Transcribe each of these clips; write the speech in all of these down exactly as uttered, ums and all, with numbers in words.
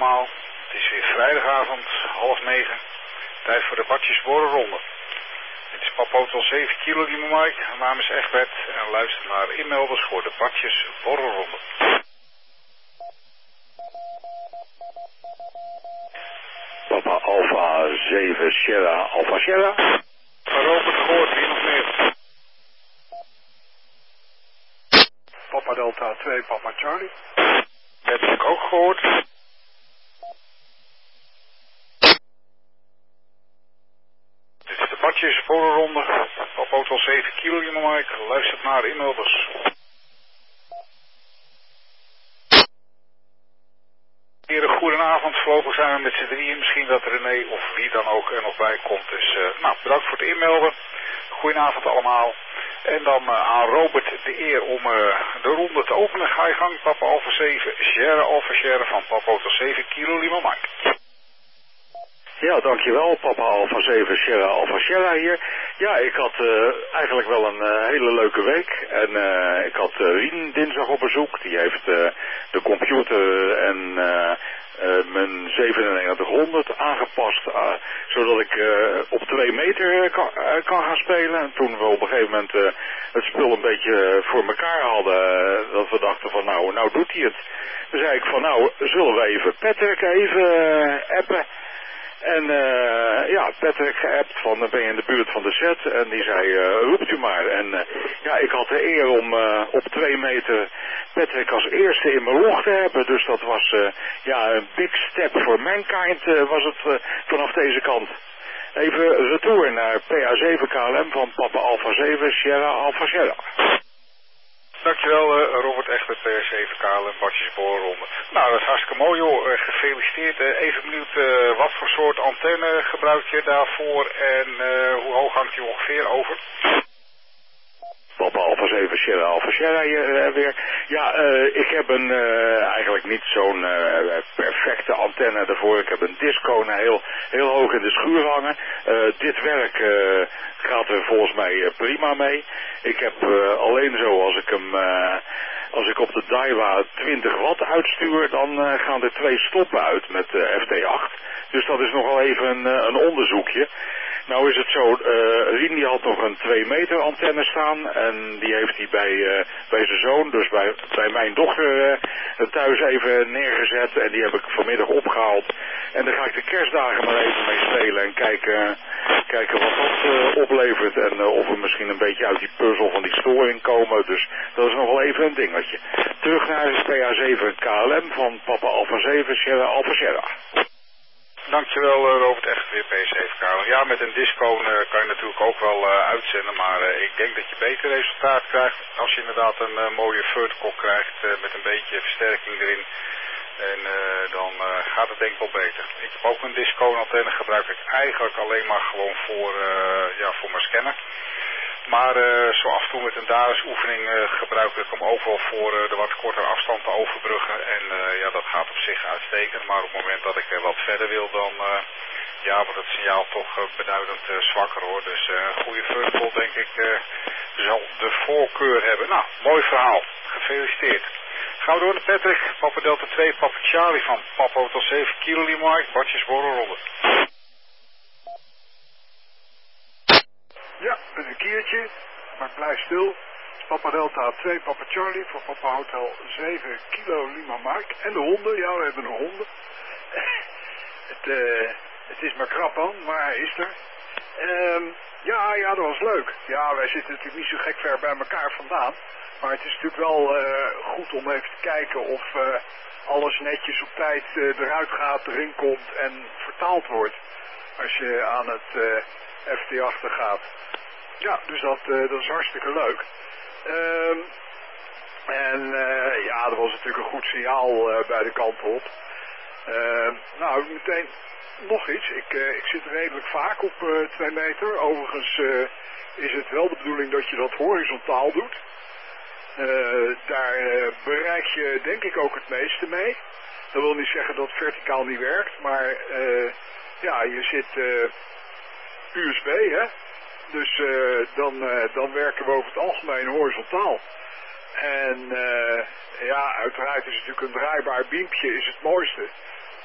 allemaal. Het is weer vrijdagavond, half negen. Tijd voor de Badjesborrelronde. Dit is Papa Hotel zeven kilo, die Mike. Mijn naam is Egbert en luister naar inmelders voor de Badjesborrelronde. Papa Alpha zeven Sierra Alpha Sierra. Van Robert gehoord, wie nog meer? Papa Delta twee, Papa Charlie. Dat heb ik ook gehoord. Dit is de Badjesborrelronde. Papa Hotel zeven kilo, die Mike. Luistert naar inmelders. Heren, goedenavond. Voorlopig zijn we met z'n drieën. Misschien dat René of wie dan ook er nog bij komt. Dus uh, nou, bedankt voor het inmelden. Goedenavond allemaal. En dan uh, aan Robert de eer om uh, de ronde te openen. Ga je gang, Papa Alpha zeven, Sierra Alpha Sierra van Papa Hotel zeven kilo, Lima Mike. Ja, dankjewel. Papa Alpha zeven Sierra Alpha Sierra hier. Ja, ik had uh, eigenlijk wel een uh, hele leuke week. En uh, ik had uh, Rien dinsdag op bezoek. Die heeft uh, de computer en uh, uh, mijn zevenennegentighonderd aangepast. Uh, zodat ik uh, op twee meter kan, uh, kan gaan spelen. En toen we op een gegeven moment uh, het spul een beetje voor elkaar hadden. Uh, dat we dachten van nou, nou doet hij het. Toen zei ik van nou, zullen we even Patrick even uh, appen. En uh, ja, Patrick geappt van, ben je in de buurt van de set? En die zei, uh, roept u maar. En uh, ja, ik had de eer om uh, op twee meter Patrick als eerste in mijn log te hebben. Dus dat was uh, ja, een big step for mankind uh, was het uh, vanaf deze kant. Even retour naar P A zeven K L M van Papa Alpha zeven Sierra Alpha Sierra. Dankjewel uh, Robert, echt met P R zeven K L M, Badjesborrelronde. Nou, dat is hartstikke mooi joh, uh, gefeliciteerd. Uh, even benieuwd, uh, wat voor soort antenne gebruik je daarvoor en uh, hoe hoog hangt die ongeveer over? Papa Alpha zeven Sierra Alpha Sierra hier uh, weer. Ja, uh, ik heb een uh, eigenlijk niet zo'n uh, perfecte antenne ervoor. Ik heb een disco heel, heel hoog in de schuur hangen. Uh, dit werk uh, gaat er volgens mij uh, prima mee. Ik heb uh, alleen zo als ik hem... Uh, Als ik op de Daiwa twintig watt uitstuur, dan uh, gaan er twee stoppen uit met uh, F T acht. Dus dat is nogal even een, uh, een onderzoekje. Nou is het zo, uh, Rien die had nog een twee meter antenne staan en die heeft hij bij, uh, bij zijn zoon, dus bij, bij mijn dochter uh, thuis even neergezet en die heb ik vanmiddag opgehaald. En daar ga ik de kerstdagen maar even mee spelen en kijken, kijken wat dat uh, oplevert en uh, of we misschien een beetje uit die puzzel van die storing komen. Dus dat is nog wel even een dingetje. Terug naar P A zeven K L M van Papa Alpha zeven Sierra Alpha Sierra. Dankjewel uh, Robert, echt weer P zeven K L M. Ja, met een disco uh, kan je natuurlijk ook wel uh, uitzenden, maar uh, ik denk dat je beter resultaat krijgt als je inderdaad een uh, mooie vertical krijgt uh, met een beetje versterking erin. En uh, dan uh, gaat het denk ik wel beter. Ik heb ook een disco antenne, gebruik ik eigenlijk alleen maar gewoon voor, uh, ja, voor mijn scanner. Maar uh, zo af en toe met een darisoefening uh, gebruik ik hem ook wel voor uh, de wat kortere afstand te overbruggen. En uh, ja, dat gaat op zich uitstekend. Maar op het moment dat ik uh, wat verder wil, dan uh, ja, wordt het signaal toch uh, beduidend uh, zwakker hoor. Dus uh, een goede vertical denk ik uh, zal de voorkeur hebben. Nou, mooi verhaal. Gefeliciteerd. Gaan we door naar Patrick, Papa Delta twee, Papa Charlie van Papa Hotel zeven kilo, Mike, Badjesborrelronde. Ja, met een kiertje, maar blijf stil. Papa Delta twee, Papa Charlie voor Papa Hotel zeven kilo Lima Mike. En de honden, ja, we hebben een honden. het, uh, het is maar krap aan, maar hij is er. Um, ja, ja, dat was leuk. Ja, wij zitten natuurlijk niet zo gek ver bij elkaar vandaan. Maar het is natuurlijk wel uh, goed om even te kijken of uh, alles netjes op tijd uh, eruit gaat, erin komt en vertaald wordt. Als je aan het uh, F T achter gaat. Ja, dus dat, uh, dat is hartstikke leuk. Um, en uh, ja, er was natuurlijk een goed signaal uh, bij de kant op. Uh, nou, meteen nog iets. Ik, uh, ik zit redelijk vaak op uh, twee meter. Overigens uh, is het wel de bedoeling dat je dat horizontaal doet. Uh, daar uh, bereik je denk ik ook het meeste mee. Dat wil niet zeggen dat verticaal niet werkt, maar uh, ja, je zit uh, U S B, hè. Dus uh, dan, uh, dan werken we over het algemeen horizontaal. En uh, ja, uiteraard is natuurlijk een draaibaar beampje is het mooiste.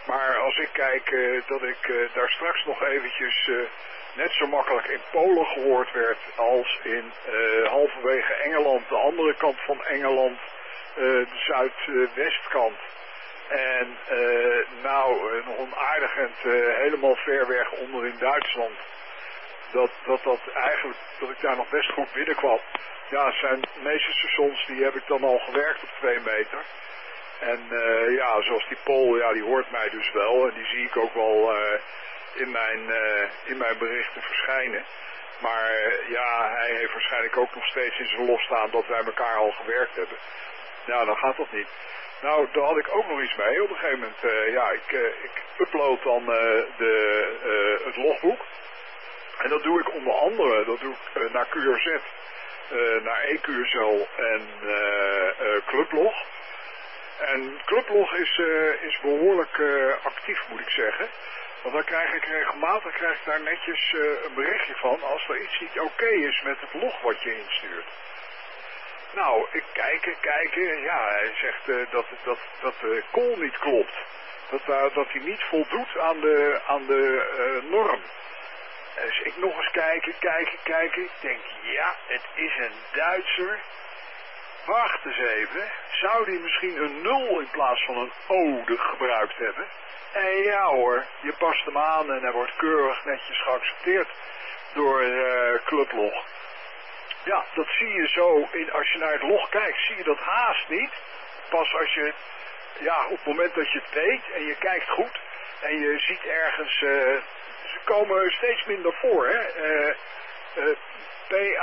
Maar als ik kijk uh, dat ik uh, daar straks nog eventjes uh, net zo makkelijk in Polen gehoord werd als in uh, halverwege Engeland, de andere kant van Engeland, uh, de zuidwestkant. En uh, nou, uh, nog onaardig en uh, helemaal ver weg onder in Duitsland. Dat, dat dat eigenlijk, dat ik daar nog best goed binnenkwam. Ja, zijn de meeste stations, die heb ik dan al gewerkt op twee meter. En uh, ja, zoals die Pool, ja, die hoort mij dus wel. En die zie ik ook wel uh, in, mijn, uh, in mijn berichten verschijnen. Maar uh, ja, hij heeft waarschijnlijk ook nog steeds in zijn los staan dat wij elkaar al gewerkt hebben. Nou, dan gaat dat niet. Nou, daar had ik ook nog iets mee. Op een gegeven moment, uh, ja, ik, uh, ik upload dan uh, de, uh, het logboek. En dat doe ik onder andere, dat doe ik uh, naar Q R Z, uh, naar E Q S L en uh, uh, Clublog. En Clublog is, uh, is behoorlijk uh, actief, moet ik zeggen. Want dan krijg ik regelmatig krijg ik daar netjes uh, een berichtje van als er iets niet oké okay is met het log wat je instuurt. Nou, ik kijk, kijk, ja, hij zegt uh, dat, dat, dat de call niet klopt. Dat, uh, dat hij niet voldoet aan de, aan de uh, norm. Dus ik nog eens kijken, kijken, kijken. Ik denk, ja, het is een Duitser. Wacht eens even. Zou die misschien een nul in plaats van een ode gebruikt hebben? En ja hoor, je past hem aan en hij wordt keurig netjes geaccepteerd door uh, Clublog. Ja, dat zie je zo, in, als je naar het log kijkt, zie je dat haast niet. Pas als je, ja, op het moment dat je het weet en je kijkt goed en je ziet ergens, uh, ze komen steeds minder voor, hè. Uh, uh, P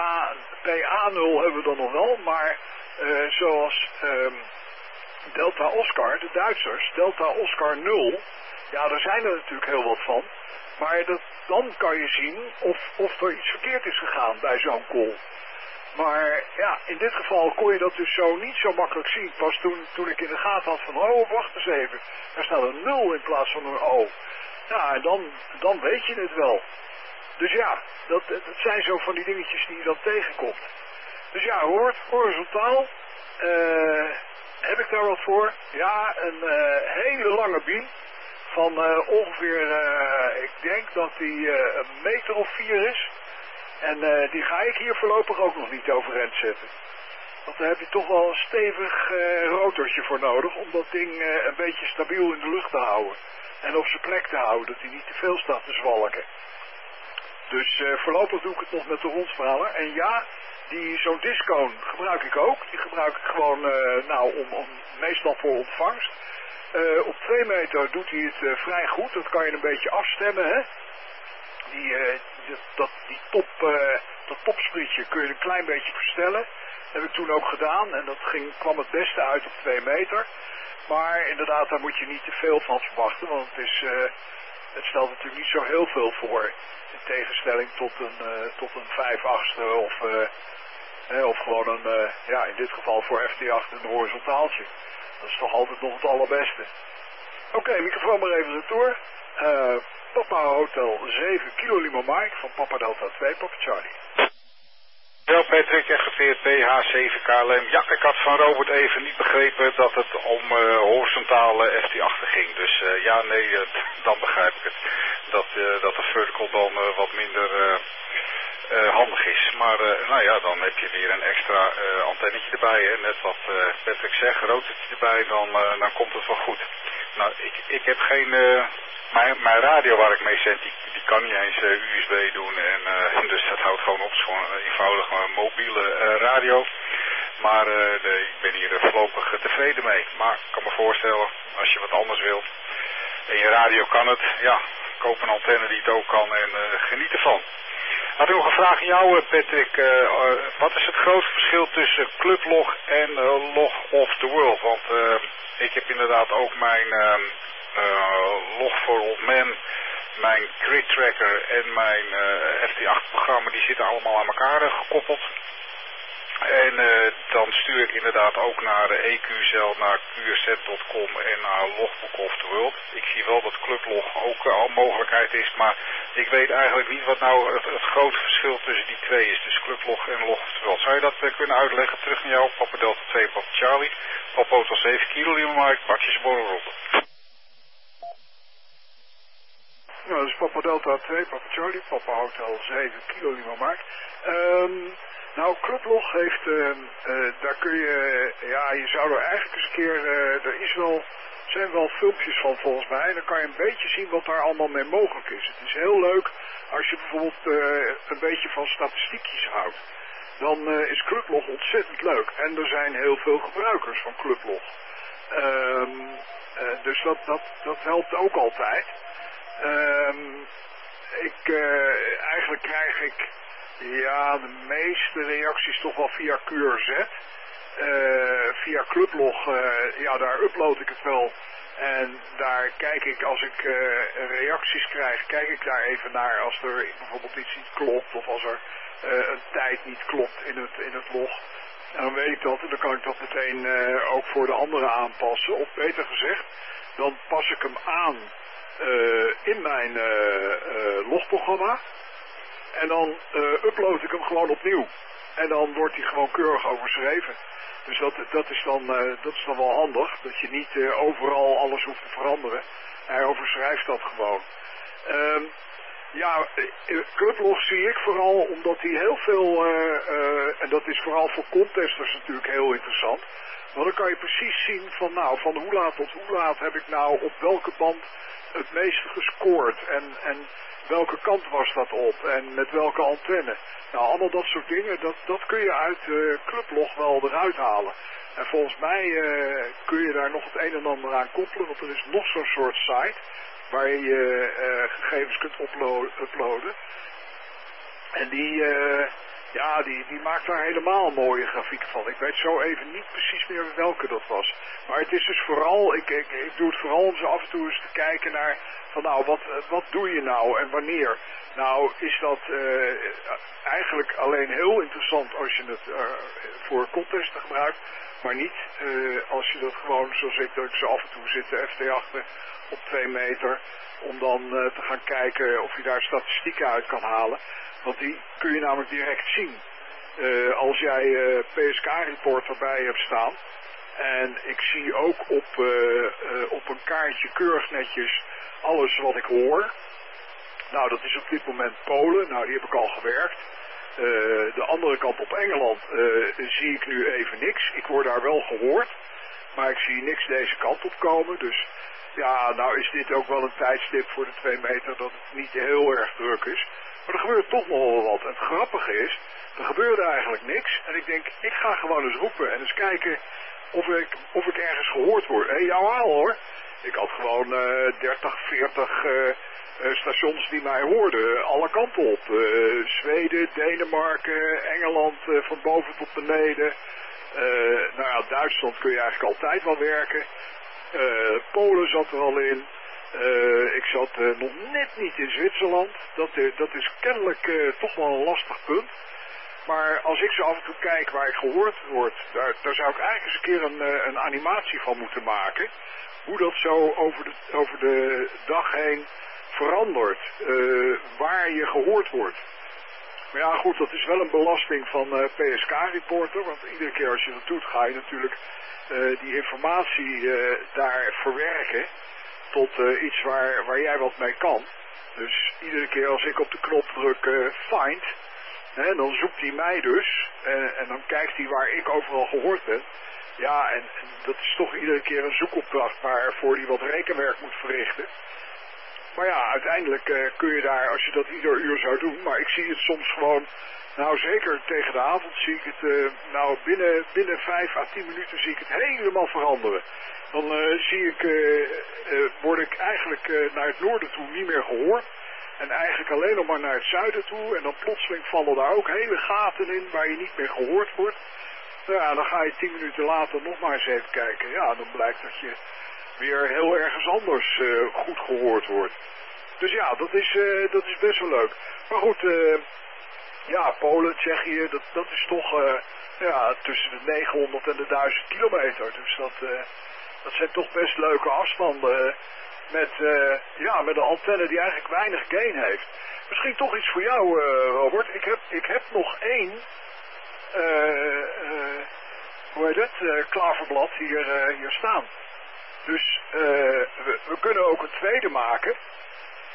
A nul hebben we dan nog wel, maar uh, zoals um, Delta Oscar, de Duitsers, Delta Oscar nul, ja, daar zijn er natuurlijk heel wat van. Maar dat, dan kan je zien of, of er iets verkeerd is gegaan bij zo'n call. Maar ja, in dit geval kon je dat dus zo niet zo makkelijk zien. Pas toen, toen ik in de gaten had van, oh, wacht eens even. Daar staat een nul in plaats van een O. Ja, en dan, dan weet je het wel. Dus ja, dat, dat zijn zo van die dingetjes die je dan tegenkomt. Dus ja, hoort, horizontaal. Uh, heb ik daar wat voor? Ja, een uh, hele lange beam. Van uh, ongeveer, uh, ik denk dat die uh, een meter of vier is. En uh, die ga ik hier voorlopig ook nog niet overeind zetten. Want daar heb je toch wel een stevig uh, rotortje voor nodig om dat ding uh, een beetje stabiel in de lucht te houden. En op zijn plek te houden, dat hij niet te veel staat te zwalken. Dus uh, voorlopig doe ik het nog met de rondstraler. En ja, die, zo'n discoon gebruik ik ook. Die gebruik ik gewoon uh, nou, om, om, meestal voor ontvangst. Uh, op twee meter doet hij het uh, vrij goed. Dat kan je een beetje afstemmen, hè. Die, uh, die, dat, die top, uh, dat topsprietje kun je een klein beetje verstellen. Dat heb ik toen ook gedaan en dat ging, kwam het beste uit op twee meter. Maar inderdaad, daar moet je niet te veel van verwachten, want het, is, uh, het stelt natuurlijk niet zo heel veel voor. In tegenstelling tot een, uh, tot een vijf achtste of, uh, eh, of gewoon een, uh, ja, in dit geval voor F T acht een horizontaaltje. Dat is toch altijd nog het allerbeste. Oké, okay, microfoon maar even retour. Uh, Papa Hotel zeven Kilo Lima Mike van Papa Delta twee, Papa Charlie. Wel Patrick, F P H zeven K L M. Ja, ik had van Robert even niet begrepen dat het om uh, horizontale F T acht ging. Dus uh, ja, nee, uh, dan begrijp ik het. Dat, uh, dat de vertical dan uh, wat minder uh, uh, handig is. Maar uh, nou ja, dan heb je weer een extra uh, antennetje erbij. Hè. Net wat uh, Patrick zegt, rotortje erbij, dan, uh, dan komt het wel goed. Nou, ik, ik heb geen... Uh, Mijn, mijn radio waar ik mee zet, die, die kan niet eens uh, U S B doen. En, uh, dus dat houdt gewoon op. Het is gewoon een eenvoudig een mobiele uh, radio. Maar uh, de, ik ben hier uh, voorlopig uh, tevreden mee. Maar ik kan me voorstellen, als je wat anders wilt en je radio kan het, ja, koop een antenne die het ook kan en uh, geniet ervan. Had ik nog een vraag aan jou, Patrick. Uh, uh, wat is het grootste verschil tussen Clublog en uh, Log of the World? Want uh, ik heb inderdaad ook mijn... Uh, Uh, Log for Old Man, mijn grid tracker en mijn uh, F T acht programma, die zitten allemaal aan elkaar uh, gekoppeld. En uh, dan stuur ik inderdaad ook naar uh, E Q S L, naar Q R Z punt com en naar Logbook of the World. Ik zie wel dat Clublog ook uh, al mogelijkheid is, maar ik weet eigenlijk niet wat nou het, het grote verschil tussen die twee is. Dus Clublog en Log of the World. Zou je dat uh, kunnen uitleggen? Terug naar jou, Papa Delta twee, Papa Charlie, Papa Hotel zeven Kilo Lima Mike, Bakjes Borrelroep. Papa Delta twee, Papa Charlie, Papa Hotel zeven, Kilo Lima Mike. Um, nou, Clublog heeft, uh, uh, daar kun je, ja, je zou er eigenlijk eens een keer, uh, er is wel, zijn wel filmpjes van volgens mij. En dan kan je een beetje zien wat daar allemaal mee mogelijk is. Het is heel leuk als je bijvoorbeeld uh, een beetje van statistiekjes houdt. Dan uh, is Clublog ontzettend leuk. En er zijn heel veel gebruikers van Clublog. Um, uh, dus dat, dat, dat helpt ook altijd. Um, ik, uh, eigenlijk krijg ik ja, de meeste reacties toch wel via Q R Z. Uh, via Clublog, uh, ja, daar upload ik het wel. En daar kijk ik, als ik uh, reacties krijg, kijk ik daar even naar als er bijvoorbeeld iets niet klopt. Of als er uh, een tijd niet klopt in het, in het log. En dan weet ik dat en dan kan ik dat meteen uh, ook voor de anderen aanpassen. Of beter gezegd, dan pas ik hem aan uh, in mijn uh, uh, logprogramma. En dan uh, upload ik hem gewoon opnieuw. En dan wordt hij gewoon keurig overschreven. Dus dat, dat, is dan, uh, dat is dan wel handig. Dat je niet uh, overal alles hoeft te veranderen. Hij overschrijft dat gewoon. Um, ja, Clublog zie ik vooral omdat hij heel veel, uh, uh, en dat is vooral voor contesters natuurlijk heel interessant. Want dan kan je precies zien van nou, van hoe laat tot hoe laat heb ik nou op welke band het meeste gescoord. En, en welke kant was dat op en met welke antenne. Nou, allemaal dat soort dingen, dat, dat kun je uit uh, Clublog wel eruit halen. En volgens mij uh, kun je daar nog het een en ander aan koppelen, want er is nog zo'n soort site waar je uh, gegevens kunt uploaden. En die, uh, ja, die, die maakt daar helemaal mooie grafieken van. Ik weet zo even niet precies meer welke dat was. Maar het is dus vooral, ik, ik, ik doe het vooral om zo af en toe eens te kijken naar van nou, wat, wat doe je nou en wanneer? Nou, is dat uh, eigenlijk alleen heel interessant als je het uh, voor contesten gebruikt, maar niet uh, als je dat gewoon, zoals ik, dat ik zo af en toe zit te F T achten op twee meter, om dan uh, te gaan kijken of je daar statistieken uit kan halen. Want die kun je namelijk direct zien. Uh, als jij uh, P S K-report erbij hebt staan. En ik zie ook op, uh, uh, op een kaartje keurig netjes alles wat ik hoor. Nou, dat is op dit moment Polen. Nou, die heb ik al gewerkt. Uh, de andere kant op Engeland uh, zie ik nu even niks. Ik word daar wel gehoord. Maar ik zie niks deze kant op komen. Dus ja, nou is dit ook wel een tijdstip voor de twee meter dat het niet heel erg druk is. Maar er gebeurt toch nog wel wat. En het grappige is, er gebeurde eigenlijk niks. En ik denk, ik ga gewoon eens roepen en eens kijken of ik, of ik ergens gehoord word. Hé, hey, jou al hoor. Ik had gewoon uh, dertig, veertig uh, uh, stations die mij hoorden. Alle kanten op. Uh, Zweden, Denemarken, Engeland, uh, van boven tot beneden. Uh, nou ja, Duitsland kun je eigenlijk altijd wel werken. Uh, Polen zat er al in. Uh, ik zat uh, nog net niet in Zwitserland. Dat, uh, dat is kennelijk uh, toch wel een lastig punt. Maar als ik zo af en toe kijk waar ik gehoord word, daar, daar zou ik eigenlijk eens een keer een, een animatie van moeten maken. Hoe dat zo over de, over de dag heen verandert. Uh, waar je gehoord wordt. Maar ja goed, dat is wel een belasting van uh, P S K-reporter. Want iedere keer als je dat doet ga je natuurlijk uh, die informatie uh, daar verwerken. Tot uh, iets waar, waar jij wat mee kan. Dus iedere keer als ik op de knop druk uh, find, hè, dan zoekt hij mij dus. Uh, en dan kijkt hij waar ik overal gehoord ben. Ja, en, en dat is toch iedere keer een zoekopdracht waarvoor hij wat rekenwerk moet verrichten. Maar ja, uiteindelijk uh, kun je daar, als je dat ieder uur zou doen, maar ik zie het soms gewoon, nou zeker tegen de avond zie ik het, uh, nou binnen, binnen vijf à tien minuten zie ik het helemaal veranderen. Dan uh, zie ik, uh, uh, word ik eigenlijk uh, naar het noorden toe niet meer gehoord. En eigenlijk alleen nog maar naar het zuiden toe. En dan plotseling vallen daar ook hele gaten in waar je niet meer gehoord wordt. Nou ja, dan ga je tien minuten later nog maar eens even kijken. Ja, dan blijkt dat je weer heel ergens anders uh, goed gehoord wordt. Dus ja, dat is, uh, dat is best wel leuk. Maar goed, uh, ja, Polen, Tsjechië, dat, dat is toch uh, ja, tussen de negenhonderd en de duizend kilometer. Dus dat, uh, dat zijn toch best leuke afstanden met, uh, ja, met een antenne die eigenlijk weinig gain heeft. Misschien toch iets voor jou, uh, Robert. Ik heb, ik heb nog één, uh, uh, hoe heet het, uh, klaverblad hier, uh, hier staan. Dus uh, we, we kunnen ook een tweede maken.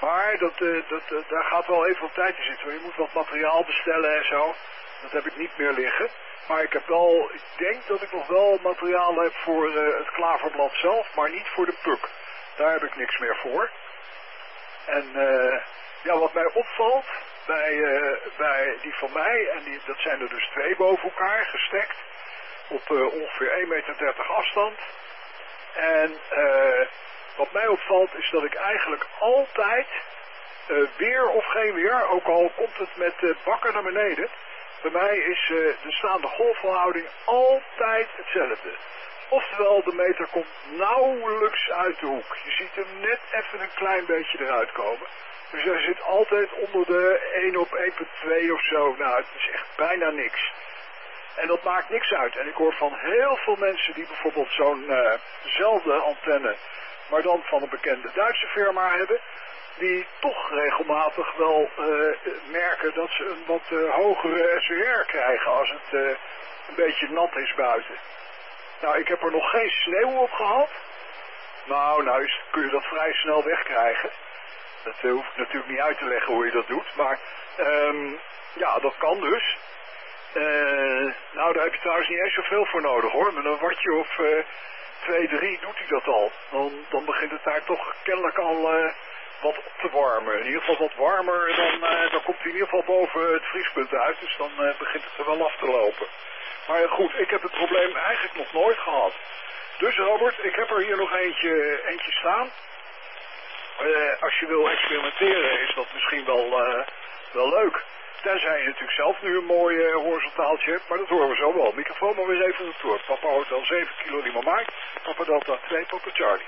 Maar dat, uh, dat, uh, daar gaat wel even wat tijd in zitten. Je moet wat materiaal bestellen en zo. Dat heb ik niet meer liggen. Maar ik heb wel, ik denk dat ik nog wel materiaal heb voor uh, het klaverblad zelf, maar niet voor de puk. Daar heb ik niks meer voor. En uh, ja, wat mij opvalt bij, uh, bij die van mij, en die, dat zijn er dus twee boven elkaar gestekt, op uh, ongeveer één meter dertig afstand. En uh, wat mij opvalt is dat ik eigenlijk altijd, uh, weer of geen weer, ook al komt het met uh, bakken naar beneden, bij mij is uh, de staande golfverhouding altijd hetzelfde. Oftewel, de meter komt nauwelijks uit de hoek. Je ziet hem net even een klein beetje eruit komen. Dus hij zit altijd onder de één op één komma twee of zo. Nou, het is echt bijna niks. En dat maakt niks uit. En ik hoor van heel veel mensen die bijvoorbeeld zo'nzelfde uh antenne, maar dan van een bekende Duitse firma hebben, die toch regelmatig wel uh, merken dat ze een wat uh, hogere S W R krijgen als het uh, een beetje nat is buiten. Nou, ik heb er nog geen sneeuw op gehad. Nou, nou is, kun je dat vrij snel wegkrijgen. Dat uh, hoef ik natuurlijk niet uit te leggen hoe je dat doet, maar um, ja, dat kan dus. Uh, nou, daar heb je trouwens niet eens zoveel voor nodig hoor. Met een wattje of uh, twee, drie doet hij dat al. Dan, dan begint het daar toch kennelijk al uh, wat op te warmen. In ieder geval wat warmer, dan, uh, dan komt hij in ieder geval boven het vriespunt uit. Dus dan uh, begint het er wel af te lopen. Maar goed, ik heb het probleem eigenlijk nog nooit gehad. Dus Robert, ik heb er hier nog eentje, eentje staan. Uh, als je wil experimenteren is dat misschien wel, uh, wel leuk. Tenzij je natuurlijk zelf nu een mooi uh, horizontaaltje hebt, maar dat horen we zo wel. Microfoon maar weer even retour. Papa Hotel zeven kilo Lima Mike, Papa Delta twee, Papa Charlie.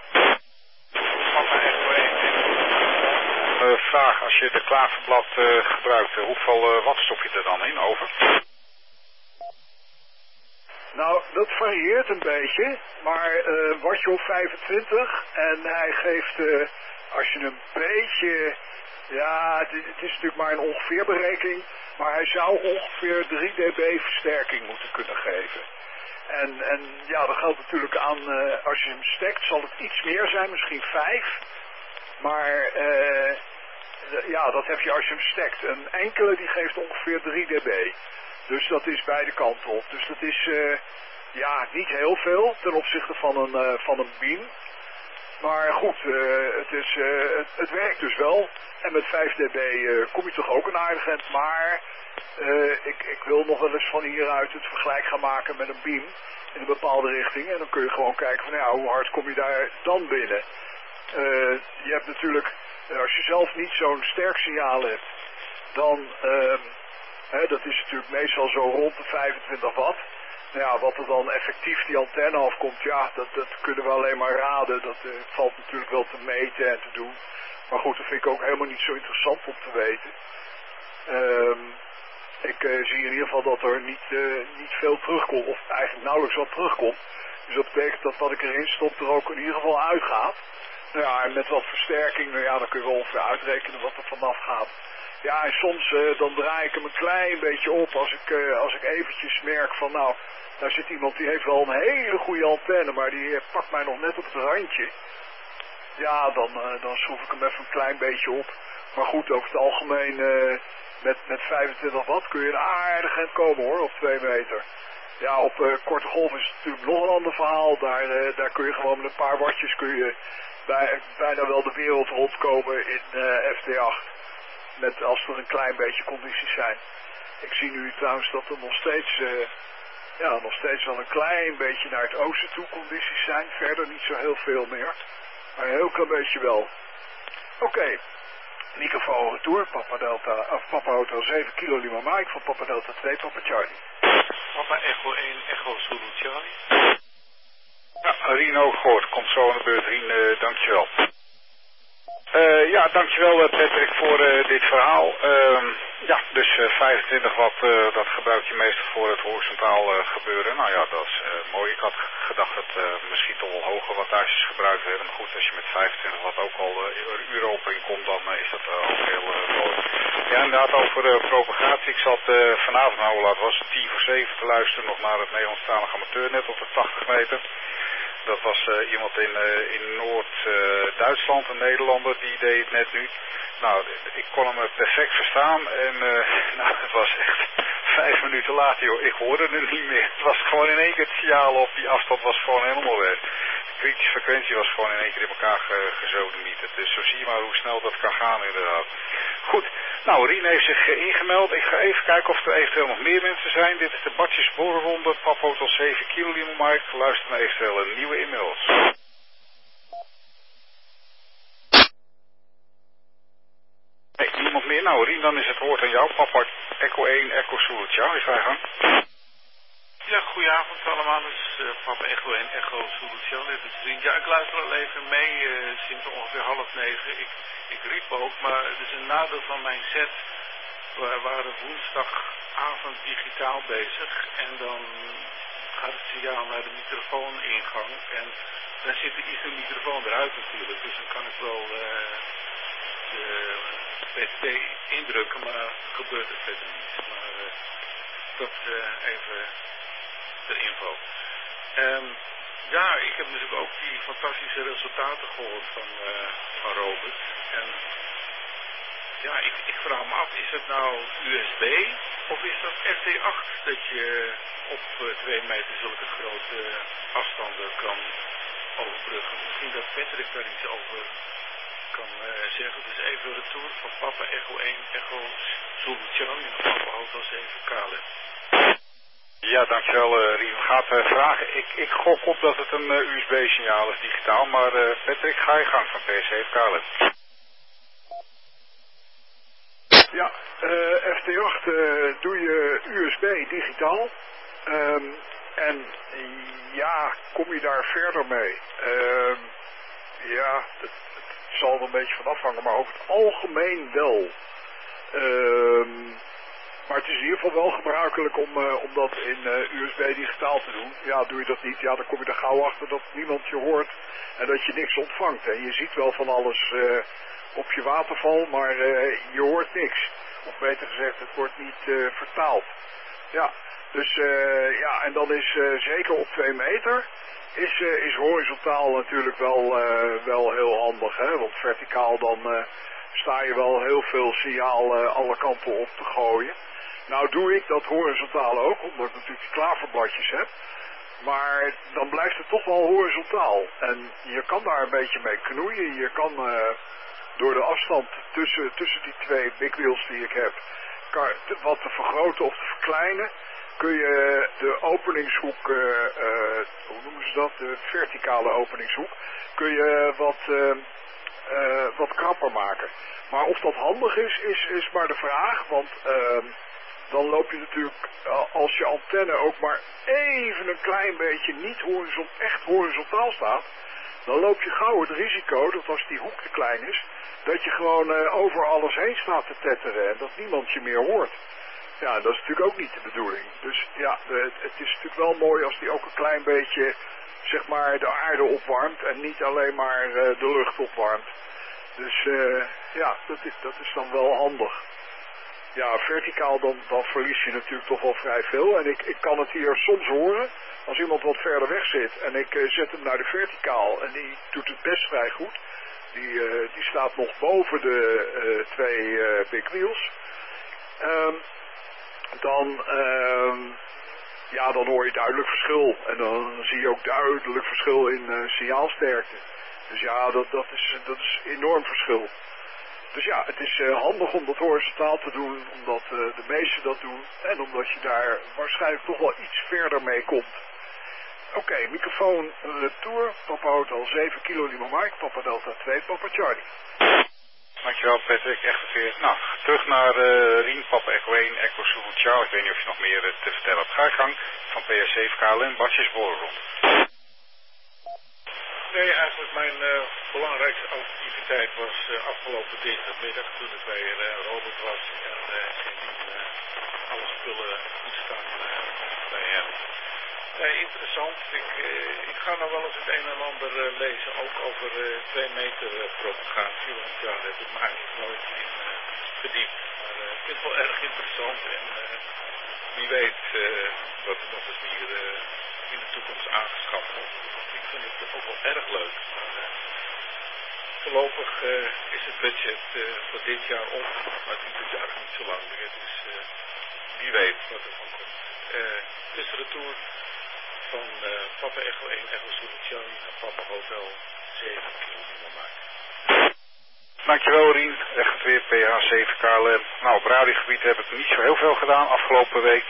Papa Echo één. Uh, vraag, als je de klaverblad uh, gebruikt, uh, hoeveel uh, watt stop je er dan in over? Nou, dat varieert een beetje, maar uh, wattje of vijfentwintig en hij geeft, uh, als je een beetje, ja, het, het is natuurlijk maar een ongeveer berekening, maar hij zou ongeveer drie dB versterking moeten kunnen geven. En, en ja, dat geldt natuurlijk aan, uh, als je hem stekt zal het iets meer zijn, misschien vijf, maar uh, ja, dat heb je als je hem stekt. Een enkele die geeft ongeveer drie dB. Dus dat is beide kanten op. Dus dat is uh, ja, niet heel veel ten opzichte van een, uh, van een beam. Maar goed, uh, het, is, uh, het, het werkt dus wel. En met vijf dB uh, kom je toch ook een aardig eind. Maar uh, ik, ik wil nog wel eens van hieruit het vergelijk gaan maken met een beam in een bepaalde richting. En dan kun je gewoon kijken van ja, hoe hard kom je daar dan binnen. Uh, je hebt natuurlijk, als je zelf niet zo'n sterk signaal hebt, dan... Uh, He, dat is natuurlijk meestal zo rond de vijfentwintig watt. Nou ja, wat er dan effectief die antenne afkomt, ja, dat, dat kunnen we alleen maar raden. Dat uh, valt natuurlijk wel te meten en te doen. Maar goed, dat vind ik ook helemaal niet zo interessant om te weten. Um, ik uh, zie in ieder geval dat er niet, uh, niet veel terugkomt, of eigenlijk nauwelijks wat terugkomt. Dus dat betekent dat wat ik erin stop er ook in ieder geval uitgaat. Nou ja, en met wat versterking, nou ja, dan kun je wel ongeveer uitrekenen wat er vanaf gaat. Ja, en soms uh, dan draai ik hem een klein beetje op als ik, uh, als ik eventjes merk van nou, daar zit iemand die heeft wel een hele goede antenne, maar die uh, pakt mij nog net op het randje. Ja, dan, uh, dan schroef ik hem even een klein beetje op. Maar goed, over het algemeen uh, met, met vijfentwintig watt kun je een aardig eind komen hoor, op twee meter. Ja, op uh, korte golf is het natuurlijk nog een ander verhaal. Daar, uh, daar kun je gewoon met een paar wattjes kun je bij, bijna wel de wereld rondkomen in uh, F T acht. Met, als er een klein beetje condities zijn. Ik zie nu trouwens dat er nog steeds, uh, ja, nog steeds wel een klein beetje naar het oosten toe condities zijn. Verder niet zo heel veel meer. Maar een heel klein beetje wel. Oké. Okay. Microfoon retour. Papa Delta, of Papa Hotel zeven kilo Lima Mike van Papa Delta twee, Papa Charlie. Papa Echo één, Echo Zulu Charlie. Ja, Rino gehoord. Komt zo aan de beurt. Rien, uh, dankjewel. Uh, ja, dankjewel Patrick voor uh, dit verhaal. Uh, ja, dus uh, vijfentwintig watt, uh, dat gebruik je meestal voor het horizontaal uh, gebeuren. Nou ja, dat is uh, mooi. Ik had gedacht dat uh, misschien toch wel hoge wattages gebruikt werden. Maar goed, als je met vijfentwintig watt ook al uh, Europa in komt, dan uh, is dat uh, ook heel uh, mooi. Ja, inderdaad over uh, propagatie. Ik zat uh, vanavond, nou laat was het tien voor zeven te luisteren nog naar het Nederlandstalige amateurnet op de tachtig meter. Dat was uh, iemand in, uh, in Noord-Duitsland. Duitsland, een Nederlander, die deed het net nu. Nou, ik kon hem perfect verstaan en uh, nou, het was echt vijf minuten later, joh, ik hoorde het niet meer. Het was gewoon in één keer het signaal op, die afstand was gewoon helemaal weg. De kritische frequentie was gewoon in één keer in elkaar ge gezodemieterd. Dus zo zie je maar hoe snel dat kan gaan inderdaad. Goed, nou, Rien heeft zich uh, ingemeld. Ik ga even kijken of er eventueel nog meer mensen zijn. Dit is de Bartjes Borrelronde, Papa Hotel zeven Kilo Lima Mike. Luister naar eventueel een nieuwe e-mails. Nee, niemand meer. Nou, Rien, dan is het woord aan jou. Papa Echo één, Echo Zulu. Ciao, is hij gang. Ja, goedenavond allemaal. Het is uh, Papa Echo één, Echo Zulu. Dit is Rien. Ja, ik luister al even mee uh, sinds ongeveer half negen. Ik, ik riep ook, maar het is een nadeel van mijn set. We waren woensdagavond digitaal bezig en dan gaat het signaal naar de microfooningang en dan zit er iets de microfoon eruit natuurlijk. Dus dan kan ik wel uh, de P T indrukken, maar gebeurt het verder niet. Maar uh, dat uh, even ter info. Um, ja, ik heb natuurlijk ook die fantastische resultaten gehoord van, uh, van Robert. En ja, ik, ik vraag me af, is het nou U S B of is dat R T acht dat je op uh, twee meter zulke grote afstanden kan overbruggen? Misschien dat Patrick daar iets over kan uh, zeggen. Dus even retour van Papa Echo één, Echo Zulu Charlie en Papa Hotel zeven Kalen. Ja, dankjewel uh, Rien. Gaat uh, vragen. Ik, ik gok op dat het een uh, U S B-signaal is, digitaal. Maar uh, Patrick, ga je gang van P S zeven Kalen. Ja, uh, F T acht uh, doe je U S B digitaal. Um, en ja, kom je daar verder mee? Um, ja, het, het zal er een beetje van afhangen, maar over het algemeen wel. Um, maar het is in ieder geval wel gebruikelijk om, uh, om dat in uh, U S B digitaal te doen. Ja, doe je dat niet, ja, dan kom je er gauw achter dat niemand je hoort en dat je niks ontvangt. En je ziet wel van alles uh, op je waterval, maar uh, je hoort niks. Of beter gezegd, het wordt niet uh, vertaald. Ja, dus uh, ja, en dan is uh, zeker op twee meter is, uh, is horizontaal natuurlijk wel, uh, wel heel handig. Hè? Want verticaal dan uh, sta je wel heel veel signaal uh, alle kanten op te gooien. Nou doe ik dat horizontaal ook, omdat ik natuurlijk die klaverbladjes heb. Maar dan blijft het toch wel horizontaal. En je kan daar een beetje mee knoeien. Je kan uh, door de afstand tussen, tussen die twee big wheels die ik heb, kan, wat te vergroten of te verkleinen, kun je de openingshoek, uh, uh, hoe noemen ze dat, de verticale openingshoek, kun je wat, uh, uh, wat krapper maken. Maar of dat handig is, is, is maar de vraag, want uh, dan loop je natuurlijk, als je antenne ook maar even een klein beetje niet horizont, echt horizontaal staat, dan loop je gauw het risico dat als die hoek te klein is, dat je gewoon uh, over alles heen staat te tetteren en dat niemand je meer hoort. Ja, dat is natuurlijk ook niet de bedoeling. Dus ja, de, het is natuurlijk wel mooi als die ook een klein beetje, zeg maar, de aarde opwarmt en niet alleen maar uh, de lucht opwarmt. Dus uh, ja, dat is, dat is dan wel handig. Ja, verticaal dan, dan verlies je natuurlijk toch wel vrij veel. En ik, ik kan het hier soms horen, als iemand wat verder weg zit en ik uh, zet hem naar de verticaal en die doet het best vrij goed. Die, uh, die staat nog boven de uh, twee uh, big wheels. Um, dan, um, ja, dan hoor je duidelijk verschil. En dan zie je ook duidelijk verschil in uh, signaalsterkte. Dus ja, dat, dat, is, dat is enorm verschil. Dus ja, het is uh, handig om dat horizontaal te doen, omdat uh, de meesten dat doen. En omdat je daar waarschijnlijk toch wel iets verder mee komt. Oké, okay, microfoon retour. Papa Hotel zeven Kilo Lima Mike, Papa Delta twee, Papa Charlie. Dankjewel Patrick, echt geveerd. Nou, terug naar uh, Rien, Papa Echo één, Echo Zulu Charlie. Ik weet niet of je nog meer uh, te vertellen hebt. Ga je gang van P S zeven K L M, Bartjes Borrelrond. Nee, eigenlijk mijn uh, belangrijkste activiteit was uh, afgelopen dinsdagmiddag toen ik bij uh, Robert was en uh, uh, alle spullen goed staan uh, bij hem. Nee, interessant. Ik, uh, ik ga nog wel eens het een en ander uh, lezen, ook over uh, twee meter uh, propagatie, want ja, daar heb ik me eigenlijk nooit in uh, verdiept. Maar uh, ik vind het wel erg interessant en uh, wie weet uh, wat er nog eens hier uh, in de toekomst aangeschaft wordt. Ik vind het ook wel erg leuk. Maar, uh, voorlopig uh, is het budget uh, voor dit jaar op, maar het duurt eigenlijk niet zo lang meer, dus uh, wie weet wat er van komt. Uh, dus de retour van uh, Papa Echo één Echo Zulu Charlie naar Papa Hotel zeven kilometer maken. Dankjewel Rien, echt weer P H zeven K L M. Nou, op radiogebied heb ik niet zo heel veel gedaan afgelopen week.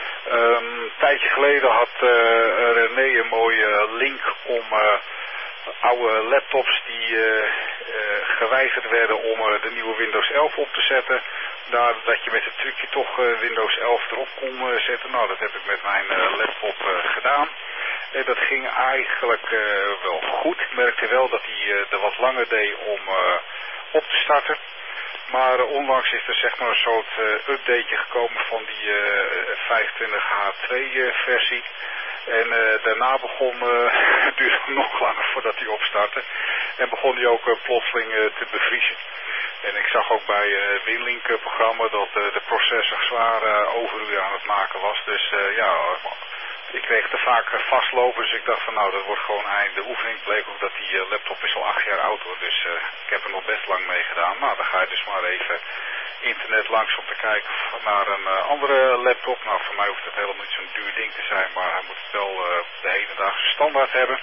Um, een tijdje geleden had uh, René een mooie link om uh, oude laptops die uh, uh, geweigerd werden om uh, de nieuwe Windows elf op te zetten. Daar, dat je met het trucje toch uh, Windows elf erop kon uh, zetten. Nou, dat heb ik met mijn uh, laptop uh, gedaan. En dat ging eigenlijk uh, wel goed. Ik merkte wel dat hij uh, er wat langer deed om uh, op te starten. Maar uh, onlangs is er zeg maar een soort uh, updateje gekomen van die uh, vijfentwintig H twee uh, versie. En uh, daarna begon, uh, het duurde nog langer voordat hij opstartte. En begon hij ook uh, plotseling uh, te bevriezen. En ik zag ook bij het uh, Winlink uh, programma dat uh, de processor zwaar uh, overuren aan het maken was. Dus uh, ja, ik kreeg te vaak uh, vastlopen. Dus ik dacht van nou, dat wordt gewoon eind de oefening. Bleek ook dat die uh, laptop is al acht jaar oud hoor. Dus uh, ik heb er nog best lang mee gedaan. Nou, dan ga je dus maar even internet langs om te kijken naar een uh, andere laptop. Nou, voor mij hoeft het helemaal niet zo'n duur ding te zijn. Maar hij moet het wel uh, de hedendaagse standaard hebben.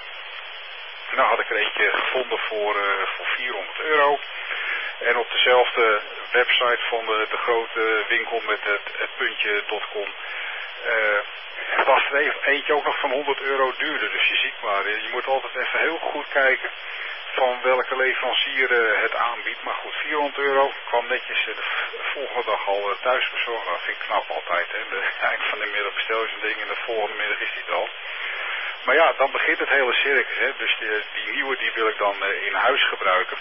Nou had ik er eentje gevonden voor, uh, voor vierhonderd euro. En op dezelfde website van de, de grote winkel met het, het puntje .com uh, was er even, eentje ook nog van honderd euro duurder. Dus je ziet maar, je moet altijd even heel goed kijken van welke leverancier uh, het aanbiedt. Maar goed, vierhonderd euro kwam netjes uh, de volgende dag al uh, thuis bezorgd. Nou, dat vind ik knap altijd. Hè. De, eind van de middag bestel je zo'n ding en de volgende middag is die het al. Maar ja, dan begint het hele circus. Hè. Dus die, die nieuwe die wil ik dan uh, in huis gebruiken.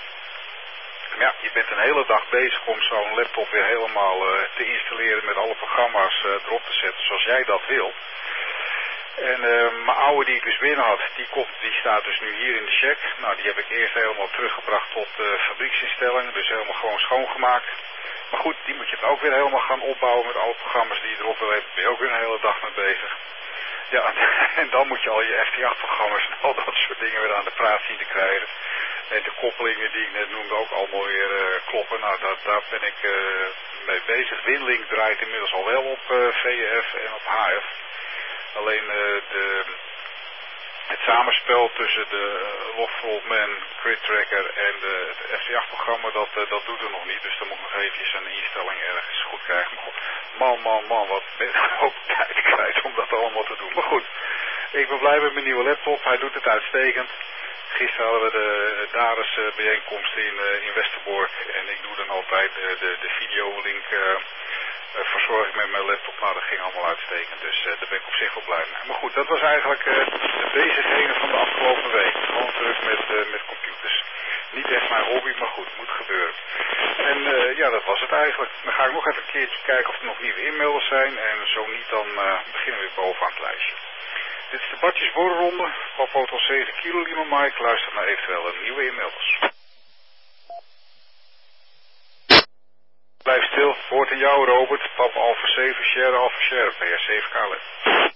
Ja, je bent een hele dag bezig om zo'n laptop weer helemaal uh, te installeren met alle programma's uh, erop te zetten zoals jij dat wil. En uh, mijn oude die ik dus binnen had, die, komt, die staat dus nu hier in de check. Nou, die heb ik eerst helemaal teruggebracht tot uh, fabrieksinstellingen, dus helemaal gewoon schoongemaakt. Maar goed, die moet je dan ook weer helemaal gaan opbouwen met alle programma's die je erop wil hebben. Ben je ook weer een hele dag mee bezig. Ja, en dan moet je al je F T acht programma's en al dat soort dingen weer aan de praat zien te krijgen. En de koppelingen die ik net noemde ook allemaal weer uh, kloppen. Nou, dat, daar ben ik uh, mee bezig. Winlink draait inmiddels al wel op uh, V F en op H F. Alleen uh, de, het samenspel tussen de uh, Logfrontman, Grid Tracker en de, het F T acht programma, dat, uh, dat doet er nog niet. Dus dan moet ik nog eventjes een instelling ergens goed krijgen. Maar man, man, man, wat ben ik ook tijd kwijt om dat allemaal te doen. Maar goed, ik ben blij met mijn nieuwe laptop. Hij doet het uitstekend. Gisteren hadden we de Dares uh, bijeenkomst in, uh, in Westerbork. En ik doe dan altijd uh, de, de videolink uh, uh, verzorging met mijn laptop. Nou, dat ging allemaal uitstekend. Dus uh, daar ben ik op zich wel blij mee. Maar goed, dat was eigenlijk uh, de bezigheden van de afgelopen week. Gewoon druk met, uh, met computers. Niet echt mijn hobby, maar goed, het moet gebeuren. En uh, ja, dat was het eigenlijk. Dan ga ik nog even een keertje kijken of er nog nieuwe e-mails zijn. En zo niet, dan uh, beginnen we weer bovenaan het lijstje. Dit is de Bartjes Borrelronde. Op Hotel zeven Kilo Lima Mike. Luister naar eventueel een nieuwe e-mails. Blijf stil. Woord aan jou, Robert. Papa Alpha zeven, Sierra Alpha Sierra, P R zeven K L M.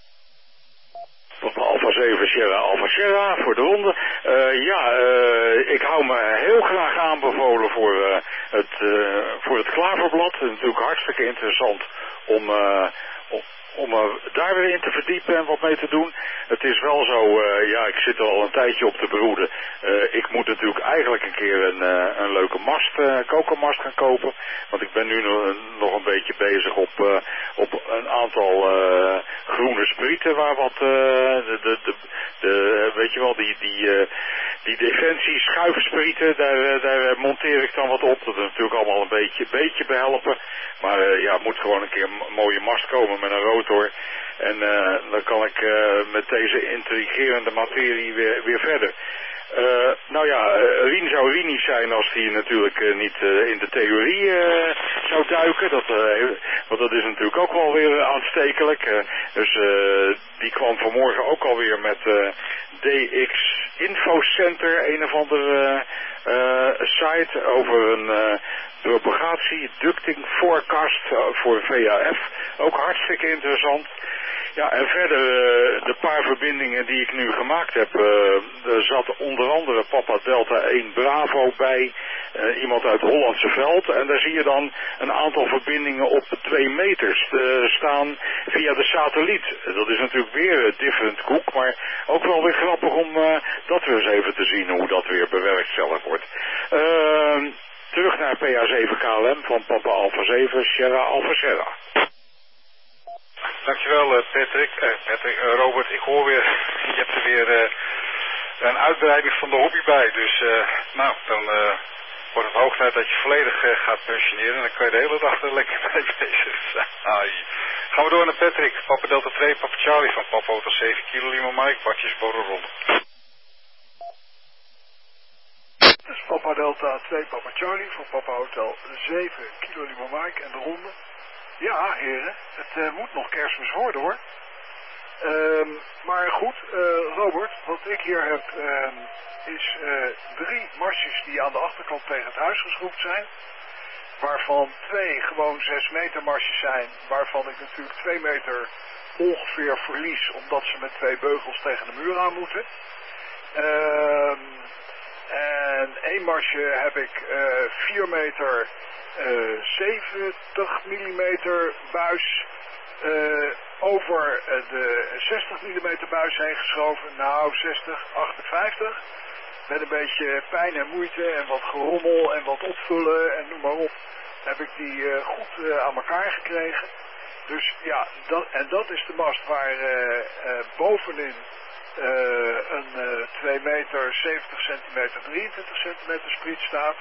Papa Alpha zeven, Sierra Alpha Sierra voor de ronde. Uh, ja, uh, ik hou me heel graag aanbevolen voor, uh, het, uh, voor het Klaverblad. Het is natuurlijk hartstikke interessant om... Uh, om om uh, daar weer in te verdiepen en wat mee te doen. Het is wel zo, uh, ja, ik zit er al een tijdje op te broeden. Uh, ik moet natuurlijk eigenlijk een keer een, uh, een leuke mast, uh, kokermast gaan kopen. Want ik ben nu nog, nog een beetje bezig op, uh, op een aantal uh, groene sprieten waar wat, uh, de, de, de, de, weet je wel, die, die, uh, die defensie schuifsprieten, daar, daar monteer ik dan wat op. Dat is natuurlijk allemaal een beetje, beetje behelpen. Maar uh, ja, het moet gewoon een keer een mooie mast komen met een rotor. En uh, dan kan ik uh, met deze intrigerende materie weer, weer verder. Uh, nou ja, uh, Rien zou Rien niet zijn als hij natuurlijk uh, niet uh, in de theorie uh, zou duiken. Dat, uh, want dat is natuurlijk ook wel weer aanstekelijk. Uh, dus uh, die kwam vanmorgen ook alweer met uh, D X Infocenter, een of andere uh, uh, site over een uh, propagatie, ducting forecast uh, voor V H F. Ook hartstikke interessant. Ja, en verder uh, de paar verbindingen die ik nu gemaakt heb, uh, er zat onder andere Papa Delta één Bravo bij, uh, iemand uit Hollandse Veld. En daar zie je dan een aantal verbindingen op twee meters uh, staan via de satelliet. Dat is natuurlijk weer een different koek, maar ook wel weer grappig om uh, dat weer eens even te zien hoe dat weer bewerkstelligd wordt. Uh, terug naar P A zeven K L M van Papa Alpha zeven, Sierra Alpha Sierra. Dankjewel uh, Patrick, uh, Patrick uh, Robert, ik hoor weer, je hebt er weer uh, een uitbreiding van de hobby bij, dus uh, nou, dan uh, wordt het hoog tijd dat je volledig uh, gaat pensioneren en dan kan je de hele dag er lekker mee bezig zijn. Ai. Gaan we door naar Patrick, Papa Delta twee, Papa Charlie van Papa Hotel zeven kilo Lima Mike, Bartjes Borrelronde. Dat is Papa Delta twee, Papa Charlie van Papa Hotel zeven kilo Lima Mike en de ronde. Ja, heren, het uh, moet nog Kerstmis worden hoor. Um, maar goed, uh, Robert, wat ik hier heb um, is uh, drie marsjes die aan de achterkant tegen het huis geschroefd zijn. Waarvan twee gewoon zes meter marsjes zijn, waarvan ik natuurlijk twee meter ongeveer verlies, omdat ze met twee beugels tegen de muur aan moeten. Um, en één marsje heb ik uh, vier meter uh, zeventig millimeter buis uh, over uh, de zestig millimeter buis heen geschoven. Nou, zestig, achtenvijftig. Met een beetje pijn en moeite en wat gerommel en wat opvullen en noem maar op. Heb ik die uh, goed uh, aan elkaar gekregen. Dus ja, dat, en dat is de mast waar uh, uh, bovenin uh, een uh, twee meter zeventig centimeter drieëntwintig centimeter spriet staat.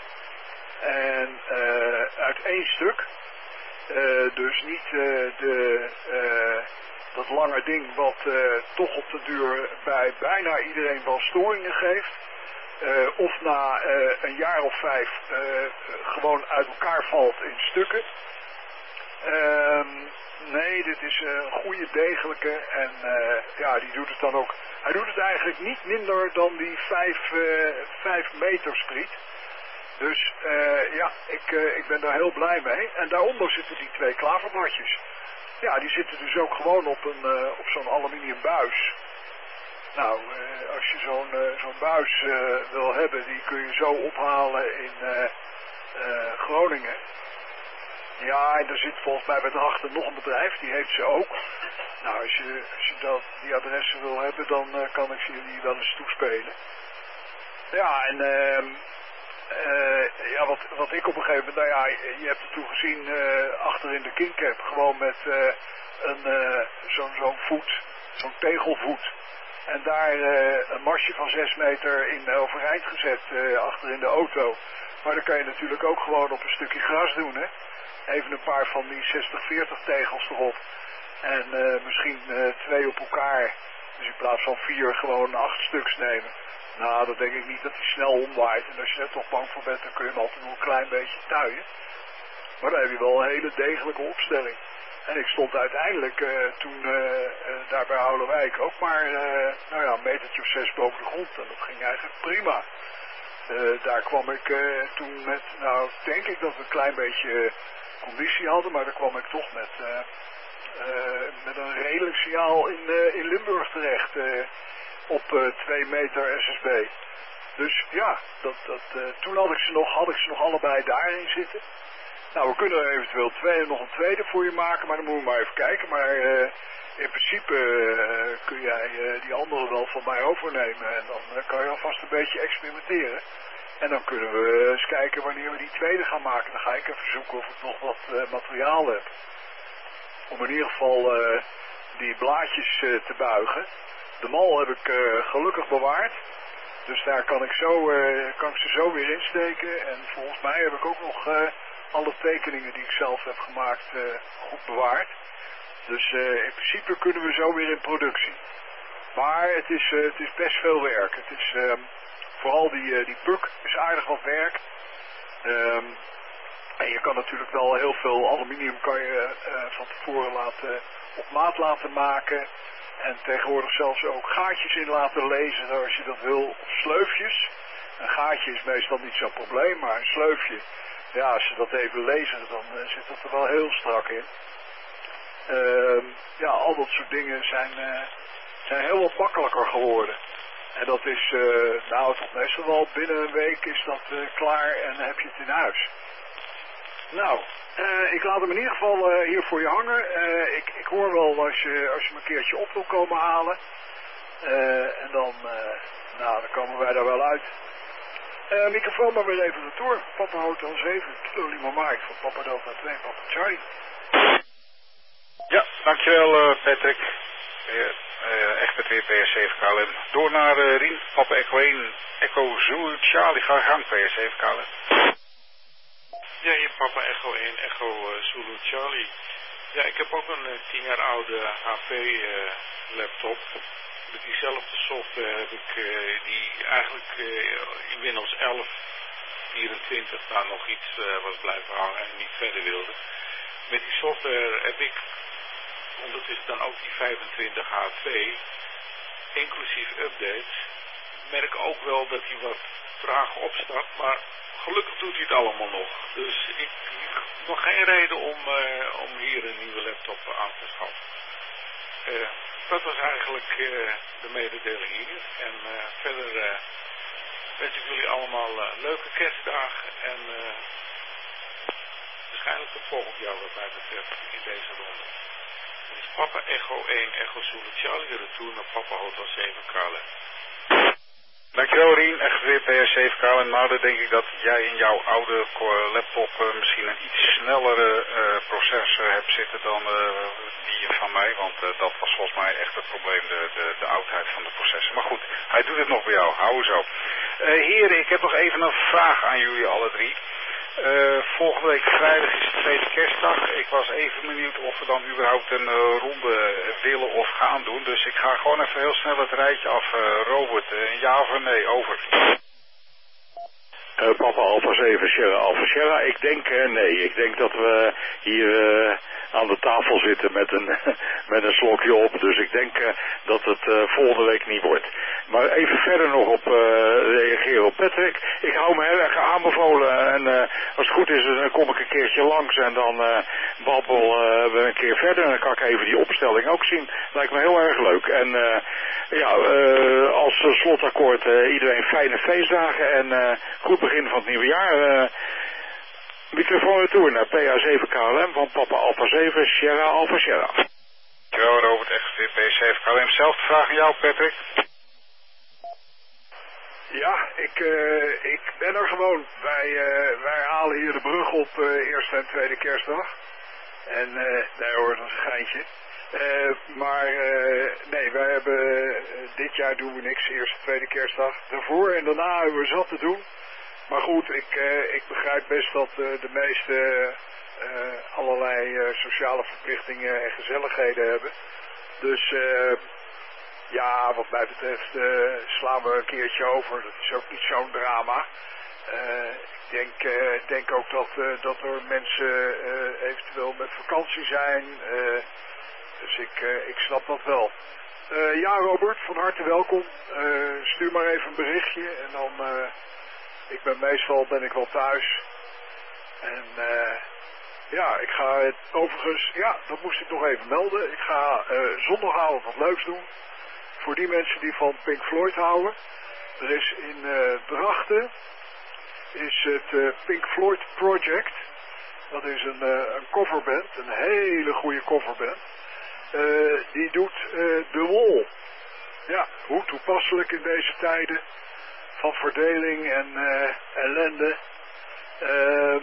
En uh, uit één stuk. Uh, dus niet uh, de, uh, dat lange ding wat uh, toch op de duur bij bijna iedereen wel storingen geeft. Uh, of na uh, een jaar of vijf uh, gewoon uit elkaar valt in stukken. Uh, nee, dit is een goede degelijke en uh, ja, die doet het dan ook. Hij doet het eigenlijk niet minder dan die vijf meter spriet. Dus uh, ja, ik, uh, ik ben daar heel blij mee. En daaronder zitten die twee klavermatjes. Ja, die zitten dus ook gewoon op, een, uh, op zo'n aluminium buis. Nou, uh, als je zo'n uh, zo'n buis uh, wil hebben, die kun je zo ophalen in uh, uh, Groningen. Ja, en er zit volgens mij bij daarachter nog een bedrijf, die heeft ze ook. Nou, als je, als je dat, die adressen wil hebben, dan uh, kan ik je die wel eens toespelen. Ja, en uh, uh, ja, wat, wat ik op een gegeven moment, nou ja, je hebt het toen gezien uh, achter in de Kingcap, gewoon met uh, een uh, zo'n zo'n voet, zo'n tegelvoet. En daar uh, een marsje van zes meter in uh, overeind gezet uh, achter in de auto. Maar dan kan je natuurlijk ook gewoon op een stukje gras doen, hè. Even een paar van die zestig veertig tegels erop. En uh, misschien uh, twee op elkaar. Dus in plaats van vier gewoon acht stuks nemen. Nou, dan denk ik niet dat hij snel omwaait. En als je er toch bang voor bent, dan kun je hem altijd nog een klein beetje tuien. Maar dan heb je wel een hele degelijke opstelling. En ik stond uiteindelijk uh, toen uh, uh, daar bij Houwelwijk ook maar uh, nou ja, een metertje of zes boven de grond. En dat ging eigenlijk prima. Uh, daar kwam ik uh, toen met, nou denk ik dat we een klein beetje uh, conditie hadden, maar daar kwam ik toch met, uh, uh, met een redelijk signaal in, uh, in Limburg terecht. Uh, op uh, twee meter S S B. Dus ja, dat, dat, uh, toen had ik, ze nog, had ik ze nog allebei daarin zitten. Nou, we kunnen er eventueel twee, nog een tweede voor je maken, maar dan moeten we maar even kijken. Maar uh, in principe uh, kun jij uh, die andere wel van mij overnemen. En dan uh, kan je alvast een beetje experimenteren. En dan kunnen we eens kijken wanneer we die tweede gaan maken. Dan ga ik even zoeken of ik nog wat uh, materiaal heb. Om in ieder geval uh, die blaadjes uh, te buigen. De mal heb ik uh, gelukkig bewaard. Dus daar kan ik, zo, uh, kan ik ze zo weer insteken. En volgens mij heb ik ook nog uh, alle tekeningen die ik zelf heb gemaakt uh, goed bewaard. Dus uh, in principe kunnen we zo weer in productie. Maar het is, uh, het is best veel werk. Het is uh, vooral die, uh, die puk is aardig wat werk. Um, en je kan natuurlijk wel heel veel aluminium kan je uh, van tevoren laten, op maat laten maken. En tegenwoordig zelfs ook gaatjes in laten lezen als je dat wil. Of sleufjes. Een gaatje is meestal niet zo'n probleem, maar een sleufje. Ja, als ze dat even lezen, dan uh, zit dat er wel heel strak in. Uh, ja, al dat soort dingen zijn, uh, zijn heel wat makkelijker geworden. En dat is, uh, nou, tot meestal wel binnen een week is dat uh, klaar en dan heb je het in huis. Nou, uh, ik laat hem in ieder geval uh, hier voor je hangen. Uh, ik, ik hoor wel als je, als je me een keertje op wil komen halen. Uh, en dan, uh, nou, dan komen wij daar wel uit. Uh, microfoon maar weer even retour. Papa Hotel zeven, Kilo Lima Mike van Papa Delta twee, Papa Charlie. Ja, dankjewel uh, Patrick. Uh, uh, echt met weer P S zeven K L M. Door naar uh, Rien, Papa Echo één, Echo Zulu Charlie, ga gang P S zeven K L M. Ja, hier Papa Echo één, Echo uh, Zulu Charlie. Ja, ik heb ook een uh, tien jaar oude H P uh, laptop. Met diezelfde software heb ik uh, die eigenlijk uh, in Windows elf vierentwintig nou nog iets uh, was blijven hangen en niet verder wilde. Met die software heb ik ondertussen dan ook die vijfentwintig H twee, inclusief updates. Ik merk ook wel dat hij wat traag opstart, maar gelukkig doet hij het allemaal nog. Dus ik heb nog geen reden om, uh, om hier een nieuwe laptop aan te schaffen. Uh, dat was eigenlijk uh, de mededeling hier. En uh, verder uh, wens ik jullie allemaal uh, leuke kerstdagen en uh, waarschijnlijk tot volgend jaar wat mij betreft in deze ronde. Dit is Papa Echo één, Echo Zulu Charlie, retour naar Papa Hotel zeven K L M. Dankjewel Rien, echt weer P S zeven K L M. Nou, dan denk ik dat jij in jouw oude laptop uh, misschien een iets snellere uh, processor hebt zitten dan uh, die van mij. Want uh, dat was volgens mij echt het probleem, de, de, de oudheid van de processor. Maar goed, hij doet het nog bij jou, hou zo. Uh, heren, ik heb nog even een vraag aan jullie alle drie. Uh, volgende week vrijdag is de tweede kerstdag. Ik was even benieuwd of we dan überhaupt een uh, ronde willen of gaan doen. Dus ik ga gewoon even heel snel het rijtje af. Uh, Robert, uh, ja of nee, over. Uh, Papa Alpha zeven, Sierra Alpha Sierra. Ik denk uh, nee. Ik denk dat we hier uh, aan de tafel zitten met een, met een slokje op. Dus ik denk uh, dat het uh, volgende week niet wordt. Maar even verder nog op uh, reageren op Patrick. Ik hou me heel erg aanbevolen. En uh, als het goed is, dan kom ik een keertje langs. En dan uh, babbel uh, we een keer verder. En dan kan ik even die opstelling ook zien. Lijkt me heel erg leuk. En uh, ja, uh, als uh, slotakkoord uh, iedereen fijne feestdagen. En uh, goed begin van het nieuwe jaar. Uh, microfoon retour naar P A zeven K L M van Papa Alpha zeven, Sierra Alpha Sierra. Dankjewel Robert, echt weer P S zeven K L M. Zelfde vraag aan jou Patrick. Ja, ik, uh, ik ben er gewoon. Wij, uh, wij halen hier de brug op uh, eerste en tweede kerstdag. En uh, nee hoor, dat is een geintje. Uh, maar uh, nee, wij hebben uh, dit jaar doen we niks, eerste en tweede kerstdag. Daarvoor en daarna hebben we zat te doen. Maar goed, ik, uh, ik begrijp best dat uh, de meeste uh, allerlei uh, sociale verplichtingen en gezelligheden hebben. Dus uh, ja, wat mij betreft uh, slaan we een keertje over. Dat is ook niet zo'n drama. Uh, ik denk, uh, denk ook dat, uh, dat er mensen uh, eventueel met vakantie zijn. Uh, dus ik, uh, ik snap dat wel. Uh, ja Robert, van harte welkom. Uh, stuur maar even een berichtje en dan... Uh, ik ben meestal ben ik wel thuis. En uh, ja, ik ga het overigens, ja, dat moest ik nog even melden. Ik ga uh, zondagavond wat leuks doen. Voor die mensen die van Pink Floyd houden. Er is in uh, Drachten is het uh, Pink Floyd Project. Dat is een, uh, een coverband, een hele goede coverband. Uh, die doet uh, The Wall. Ja, hoe toepasselijk in deze tijden van verdeling en uh, ellende. Uh,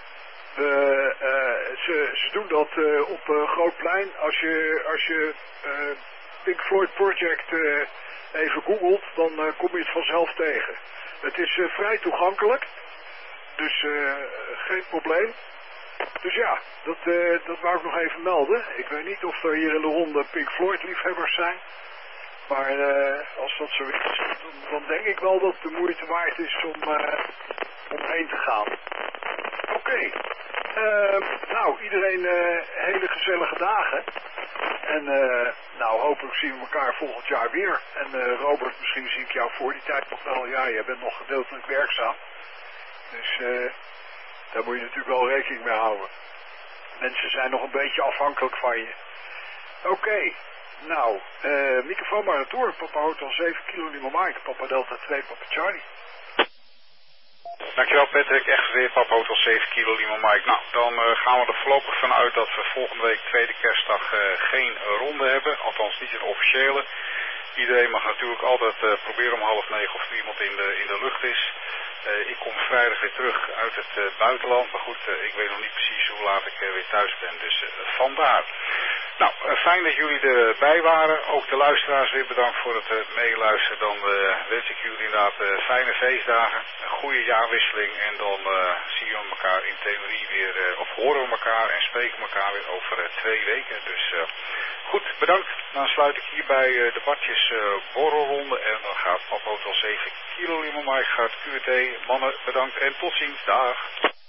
uh, uh, ze, ze doen dat uh, op uh, Grootplein. Als je, als je uh, Pink Floyd Project uh, even googelt, dan uh, kom je het vanzelf tegen. Het is uh, vrij toegankelijk, dus uh, geen probleem. Dus ja, dat, uh, dat wou ik nog even melden. Ik weet niet of er hier in de ronde Pink Floyd liefhebbers zijn. Maar uh, als dat zo is, dan, dan denk ik wel dat het de moeite waard is om, uh, om heen te gaan. Oké. Okay. Uh, nou, iedereen uh, hele gezellige dagen. En uh, nou, hopelijk zien we elkaar volgend jaar weer. En uh, Robert, misschien zie ik jou voor die tijd nog wel. Ja, jij bent nog gedeeltelijk werkzaam. Dus uh, daar moet je natuurlijk wel rekening mee houden. Mensen zijn nog een beetje afhankelijk van je. Oké, okay. Nou, uh, microfoon maar retour. Papa Hotel zeven kilo Lima Mike, Papa Delta twee, Papa Charlie. Dankjewel Patrick, echt weer Papa Hotel zeven kilo Lima Mike. Nou, dan uh, gaan we er voorlopig van uit dat we volgende week tweede kerstdag uh, geen ronde hebben. Althans niet een officiële. Iedereen mag natuurlijk altijd uh, proberen om half negen of er iemand in de, in de lucht is. Uh, ik kom vrijdag weer terug uit het uh, buitenland. Maar goed, uh, ik weet nog niet precies hoe laat ik uh, weer thuis ben. Dus uh, vandaar. Nou, uh, fijn dat jullie erbij waren. Ook de luisteraars weer bedankt voor het uh, meeluisteren. Dan uh, wens ik jullie inderdaad uh, fijne feestdagen. Een goede jaarwisseling. En dan uh, zien we elkaar in theorie weer, uh, of horen we elkaar en spreken elkaar weer over uh, twee weken. Dus uh, goed, bedankt. Dan sluit ik hierbij uh, de badjes uh, borrelronde. En dan gaat Papa Hotel zeven kilo Lima Mike, gaat Q T. Mannen, bedankt en tot ziens. Dag.